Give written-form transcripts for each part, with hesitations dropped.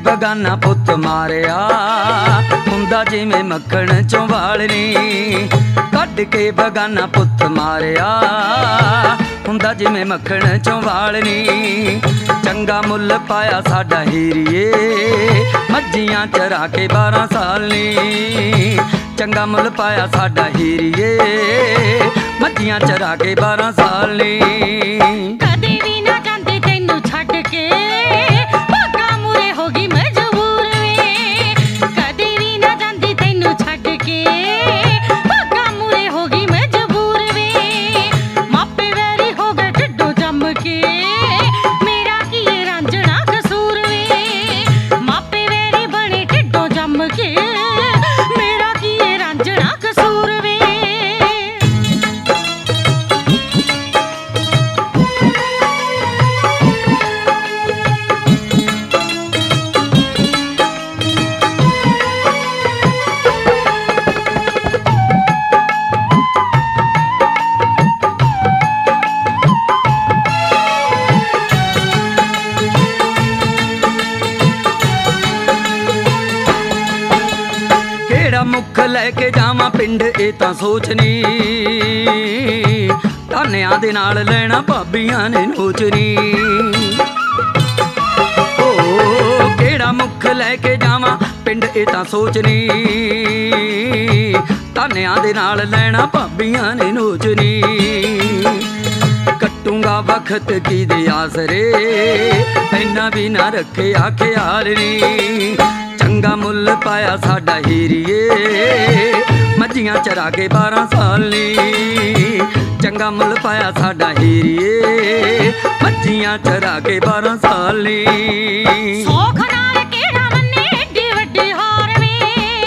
ਬਗਾਨਾ ਪੁੱਤ ਮਾਰਿਆ ਹੁੰਦਾ ਜਿਵੇਂ ਮੱਖਣ ਚੋਂ ਵਾਲਣੀ। ਕੱਢ ਕੇ ਬਗਾਨਾ ਪੁੱਤ ਮਾਰਿਆ ਹੁੰਦਾ ਜਿਵੇਂ ਮੱਖਣ ਚੋਂ ਵਾਲਣੀ। ਚੰਗਾ ਮੁੱਲ ਪਾਇਆ ਸਾਡਾ ਹੀਰੀਏ ਮੱਝੀਆਂ ਚਰਾ ਕੇ 12 ਸਾਲ ਨੀ। ਚੰਗਾ ਮੁੱਲ ਪਾਇਆ ਸਾਡਾ ਹੀਰੀਏ ਮੱਝੀਆਂ ਚਰਾ ਕੇ 12 ਸਾਲ ਨੀ। ਕਦੇ ਵੀ ਨਾ ਜਾਂਦੇ ਤੈਨੂੰ ਛੱਡ ਕੇ ਭਾਗਾ ਮੂਰੇ ਹੋ ਗਈ ਮਜਬੂਰ ਵੇ। ਕਦੇ ਵੀ ਨਾ ਜਾਂਦੀ ਤੈਨੂੰ ਛੱਡ ਕੇ ਭਾਗਾ ਮੂਰੇ ਹੋ ਗਈ ਮਜਬੂਰ ਵੇ। ਮਾਪੇ ਵੈਰੀ ਹੋ ਗਏ ਢਿੱਡੋਂ ਜੰਮ ਕੇ ਮੇਰਾ ਕੀ ਏ ਰਾਂਝਣਾ ਕਸੂਰ ਵੇ। ਮਾਪੇ ਵੈਰੀ ਬਣੇ ਢਿੱਡੋਂ ਜੰਮ ਕੇ ਮੇਰਾ ਕੀ ਏ ਰਾਂਝਣਾ ਕਸੂਰ ਵੇ। ਕਿਹੜਾ ਮੁੱਖ ਲੈ ਕੇ ਜਾਵਾਂ ਪਿੰਡ ਇਹ ਤਾਂ ਸੋਚਨੀ। ਤਾਨਿਆਂ ਦੇ ਨਾਲ ਲੈਣਾ ਭਾਬੀਆਂ ਨੇ ਨੋਚਨੀ। ਓ ਕਿਹੜਾ ਮੁੱਖ ਲੈ ਕੇ ਜਾਵਾਂ ਪਿੰਡ ਇਹ ਤਾਂ ਸੋਚਨੀ। ਤਾਨਿਆਂ ਦੇ ਨਾਲ ਲੈਣਾ ਭਾਬੀਆਂ ਨੇ ਨੋਚਨੀ। ਕੱਟੂੰਗਾ ਵਕਤ ਕਿਹਦੇ ਆਸਰੇ ਇੰਨਾ ਵੀ ਨਾ ਰੱਖਿਆ ਖਿਆਲ ਨੀ। ਚੰਗਾ ਮੁੱਲ ਪਾਇਆ ਸਾਡਾ ਹੀਰੀਏ ਮੱਝੀਆਂ ਚਰਾ ਕੇ 12 ਸਾਲ ਨੀ। ਚੰਗਾ ਮੁੱਲ ਪਾਇਆ ਸਾਡਾ ਹੀਰੀਏ ਮੱਝੀਆਂ ਚਰਾ ਕੇ 12 ਸਾਲ ਨੀ। ਸੌਖ ਨਾਲ ਕਿਹੜਾ ਮੰਨੇ ਏਡੀ ਵੱਡੀ ਹਾਰ ਵੇ।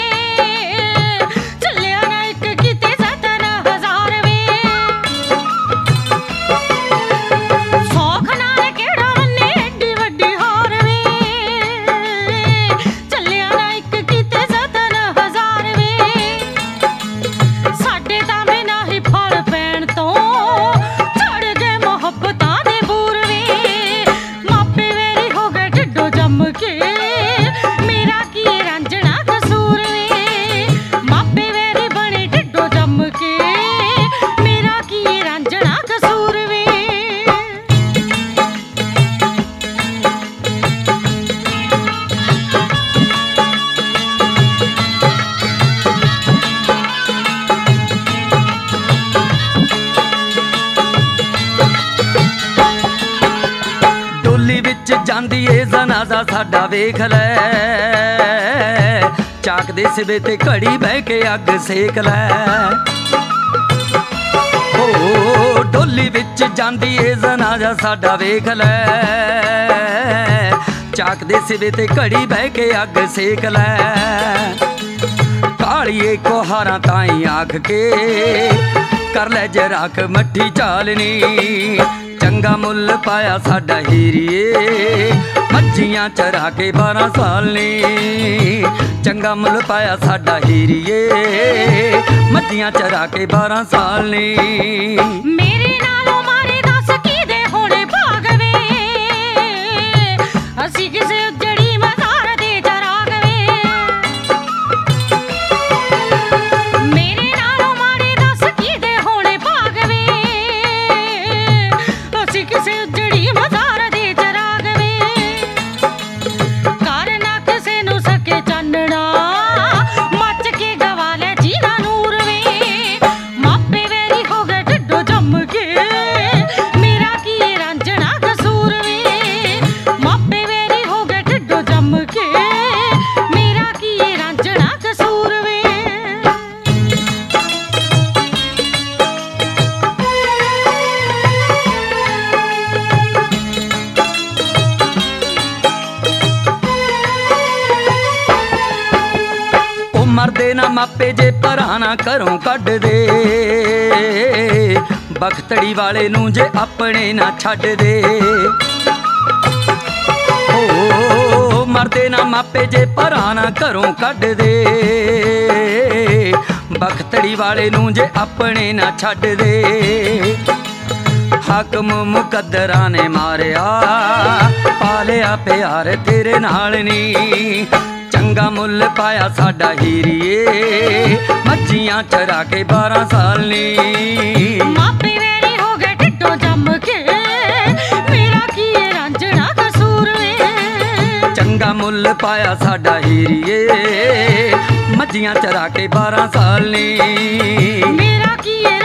ਚੱਲਿਆ ਨਾ ਇੱਕ ਕਿਤੇ 7,000 ਵੇ। ਸੌਖ ਨਾਲ ਕਿਹੜਾ ਮੰਨੇ ਏਡੀ ਵੱਡੀ ਹਾਰ ਵੇ। ਚੱਲਿਆ ਨਾ ਇੱਕ ਕਿਤੇ 7,000 ਵੇ। ਸਾਡੇ ਤਾਂ ਬਿਨਾਂ ਹੀ ਫਲ ਪੈਣ ਤੋਂ ਝੜ ਗਏ ਮੁਹੱਬਤਾਂ ਦੇ ਬੂਰ ਵੇ। ਮਾਪੇ ਵੇਰੀ ਹੋ ਗਏ ਢਿੱਡੋਂ ਜੰਮ ਕੇ ਮੇਰਾ ਕੀ ਏ ਰਾਂਝਣਾ ਕਸੂਰ ਵੇ। ਮਾਪੇ ਵੇਰੀ ਬਣੇ ਢਿੱਡੋਂ ਜੰਮ ਕੇ ਮੇਰਾ ਕੀ ਏ ਰਾਂਝਣਾ ਕਸੂਰ ਵੇ। ਡੋਲੀ ਵਿੱਚ ਜਾਂਦੀ ਏ ਜਨਾਜ਼ਾ ਸਾਡਾ ਵੇਖ ਲੈ। ਚਾਕ ਦੇ ਸਿਵੇ ਤੇ ਘੜੀ ਬਹਿ ਕੇ ਅੱਗ ਸੇਕ ਲੈ। ਓ ਡੋਲੀ ਵਿੱਚ ਜਾਂਦੀ ਏ ਜਨਾਜ਼ਾ ਸਾਡਾ ਵੇਖ ਲੈ। ਚਾਕ ਦੇ ਸਿਵੇ ਤੇ ਘੜੀ ਬਹਿ ਕੇ ਅੱਗ ਸੇਕ ਲੈ। ਕਾਲੀਏ ਕੋਹਾਰਾਂ ਤਾਈਂ ਆਖ ਕੇ ਕਰ ਲੈ ਜਰਾਕ ਮੱਠੀ ਚਾਲਨੀ। ਚੰਗਾ ਮੁੱਲ ਪਾਇਆ ਸਾਡਾ ਹੀਰੀਏ ਮੱਝੀਆਂ ਚਰਾ ਕੇ 12 ਸਾਲ ਨੀ। ਚੰਗਾ ਮੁੱਲ ਪਾਇਆ ਸਾਡਾ ਹੀਰੀਏ ਮੱਝੀਆਂ ਚਰਾ ਕੇ 12 ਸਾਲ ਨੀ। ਮੇਰੇ ਨਾਲੋਂ ਮਾਰੇ ਦੱਸ ਕਿਹਦੇ ਹੋਣੇ ਭਾਗ ਵੇ। ਅਸੀਂ ਕਿਸੇ ਉਜੜੀ ਮਜ਼ਾਰ ਦੇ ਚਰਾਗ ਵੇ। ਮੇਰੇ ਨਾਲੋਂ ਮਾਰੇ ਦੱਸ ਕਿਹਦੇ ਹੋਣੇ ਭਾਗ ਵੇ। ਅਸੀਂ ਕਿਸੇ ਉਜੜੀ ਮਜ਼ਾਰ ਦੇ ਚਰਾਗ ਵੇ। ਘਰ ਨਾ ਕਿਸੇ ਨੂੰ ਸਕੇ ਚਾਨਣਾ ਮੱਚ ਕੇ ਗਵਾ ਲੈ ਜੀਣਾ ਨੂਰ ਵੇ। ਮਾਪੇ ਵੇਰੀ ਹੋ ਗਏ ਢਿੱਡੋਂ ਜੰਮ ਕੇ ਮੇਰਾ ਕੀ ਏ ਰਾਂਝਣਾ ਕਸੂਰ ਵੇ। ਮਾਪੇ ਵੇਰੀ ਹੋ ਗਏ ਢਿੱਡੋਂ ਜੰਮ ਕੇ ਮੇਰਾ ਕੀ ਏ ਰਾਂਝਣਾ ਕਸੂਰ ਵੇ। ਉਹ ਮਰਦੇ ਨਾ ਮਾਪੇ ਜੇ ਭਰਾ ਨਾ ਘਰੋਂ ਕੱਢ ਦੇ। ਬਖਤੜੀ ਵਾਲੇ ਨੂੰ ਜੇ ਆਪਣੇ ਨਾ ਛੱਡ ਦੇ। ਓ ਮਰਦੇ ਨਾ ਮਾਪੇ ਜੇ ਭਰਾ ਨਾ ਘਰੋਂ ਕੱਢ ਦੇ। ਬਖਤੜੀ ਵਾਲੇ ਨੂੰ ਜੇ ਆਪਣੇ ਨਾ ਛੱਡ ਦੇ। ਹਾਕਮ ਮੁਕੱਦਰਾਂ ਨੇ ਮਾਰਿਆ, ਪਾਲਿਆ ਪਿਆਰ ਤੇਰੇ ਨਾਲ ਨੀ। ਚੰਗਾ ਮੁੱਲ ਪਾਇਆ ਸਾਡਾ ਹੀਰੀਏ, ਮੱਝੀਆਂ ਚਰਾ ਕੇ 12 ਸਾਲ ਨੀ। ਮਾਪੇ ਵੈਰੀ ਹੋ ਗਏ ਢਿੱਡੋਂ ਜੰਮ ਕੇ, ਮੇਰਾ ਕੀ ਏ ਰਾਂਝਣਾ ਕਸੂਰ ਵੇ। ਚੰਗਾ ਮੁੱਲ ਪਾਇਆ ਸਾਡਾ ਹੀਰੀਏ, ਮੱਝੀਆਂ ਚਰਾ ਕੇ 12 ਸਾਲ ਨੀ। ਮੇਰਾ ਕੀ ਏ